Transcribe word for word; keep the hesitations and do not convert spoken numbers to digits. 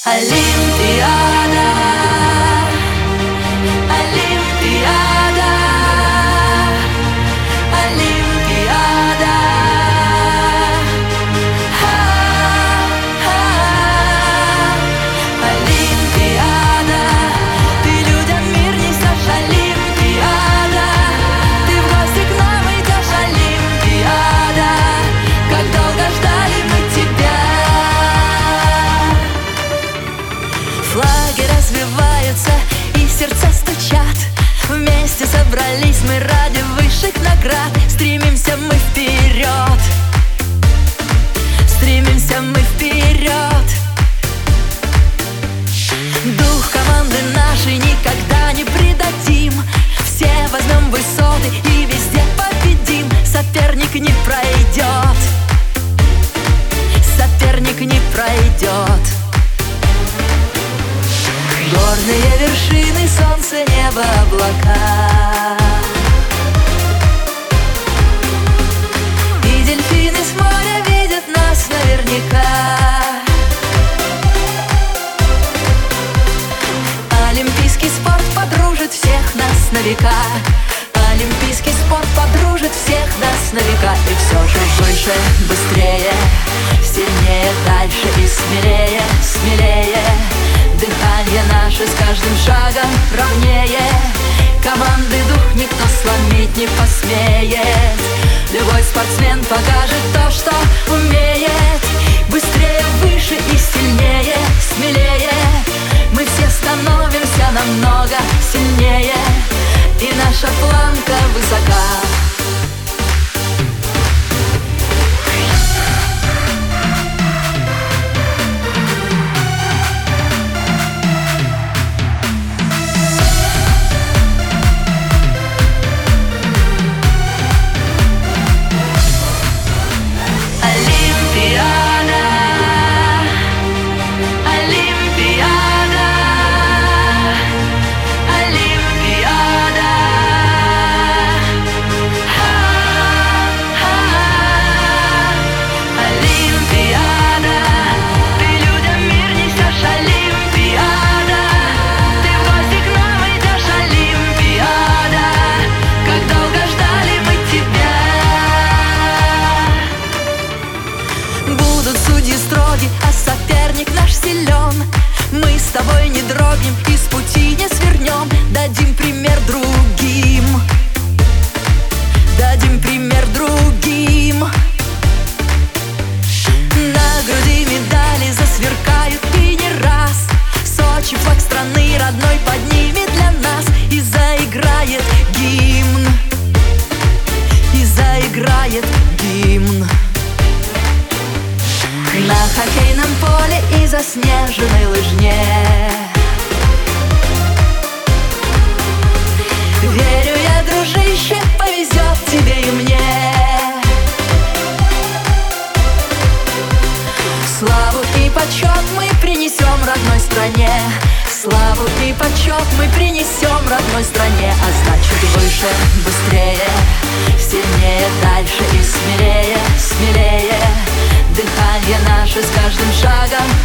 Олимпиада, Олимпиада, Олимпиада. Ха-ха. Олимпиада, ты людям мир несешь. Олимпиада, ты в гости к нам идешь. Олимпиада, как долго ждали мы тебя. Флаги развиваются и сердца стучат. Вместе собрались мы ради высших наград. Стремимся мы вперед, стремимся мы вперед. Дух команды нашей никогда не предадим. Все возьмем высоты и везде победим. Соперник не пройдет, соперник не пройдет. Горные вершины, солнце, небо, облака. И дельфины с моря видят нас наверняка. Олимпийский спорт подружит всех нас на века. Олимпийский спорт подружит всех нас на века. И все же выше, быстрее, сильнее, дальше и смелее, смелее. Дыхание наше с каждым шагом ровнее. Команды дух никто сломить не посмеет. Любой спортсмен покажет то, что умеет. Быстрее, выше и сильнее, смелее. Мы все становимся намного сильнее. И наша планка высока. А соперник наш силен. Мы с тобой не дрогнем и с пути не свернем. Дадим пример другим, дадим пример другим. На груди медали засверкают и не раз. Сочи, флаг страны родной поднимет для нас. И заиграет гимн, и заиграет гимн. На хоккейном поле и заснеженной лыжне. Верю я, дружище, повезет тебе и мне. Славу и почет мы принесем родной стране. Славу и почет мы принесем родной стране. А значит, выше, быстрее, сильнее, дальше и смелее, смелее. Дыхание наше с каждым шагом